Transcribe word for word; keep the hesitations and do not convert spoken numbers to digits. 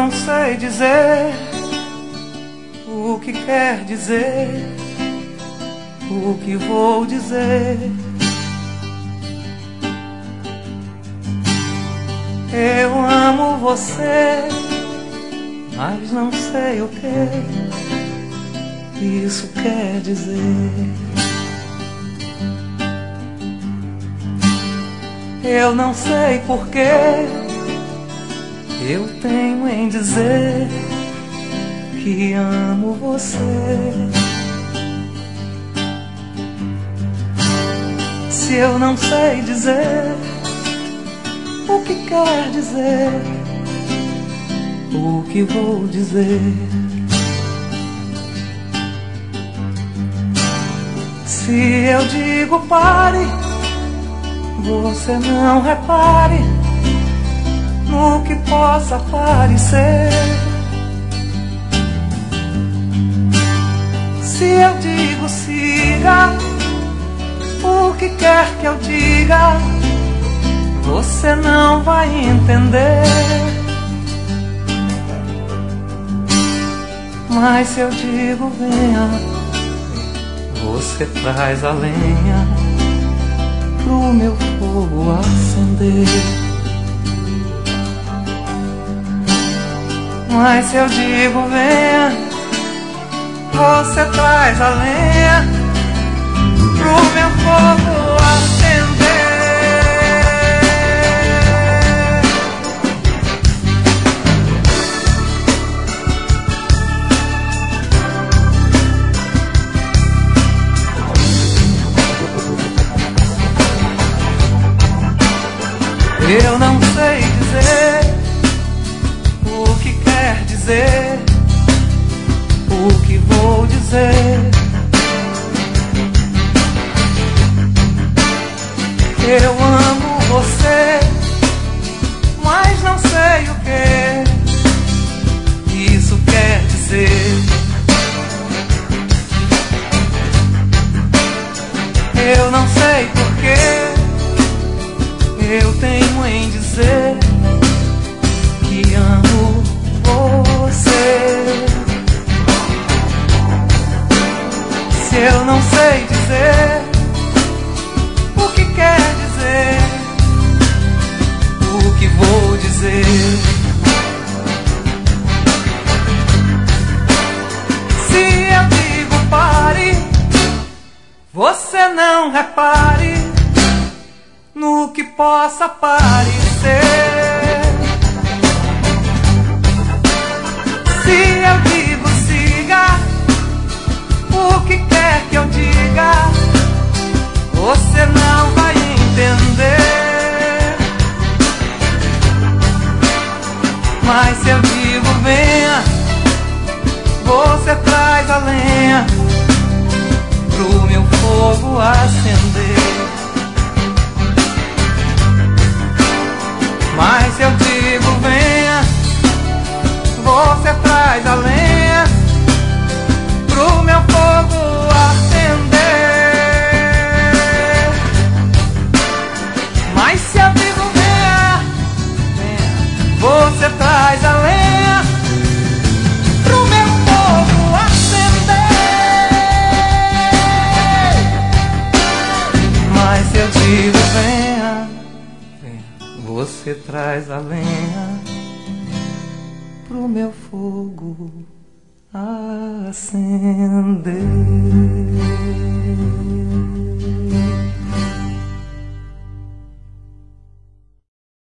não sei dizer o que quer dizer, o que vou dizer. Eu amo você, mas não sei o que isso quer dizer. Eu não sei porquê eu tenho em dizer que amo você. Se eu não sei dizer o que quer dizer, o que vou dizer. Se eu digo pare, você não repare no que possa parecer. Se eu digo siga, o que quer que eu diga, você não vai entender. Mas se eu digo venha, você traz a lenha pro meu fogo acender. Mas se eu digo venha, você traz a lenha pro meu fogo acender. Eu não sei dizer o que quer dizer, o que vou dizer. Eu amo você, mas não sei o que isso quer dizer. Eu não sei porquê eu tenho em dizer que amo você. Se eu não sei dizer o que quer dizer, o que vou dizer. Se eu digo pare, você não repare no que possa parecer. Se eu digo siga, o que quer que eu diga, você não vai entender. Mas se eu digo venha, você traz a lenha pro meu fogo acender. Mas se eu digo venha, você traz a lenha pro meu fogo acender. Mas se eu digo venha, venha, você traz a lenha pro meu fogo acender. Mas se eu digo venha, você traz a lenha pro meu fogo acender.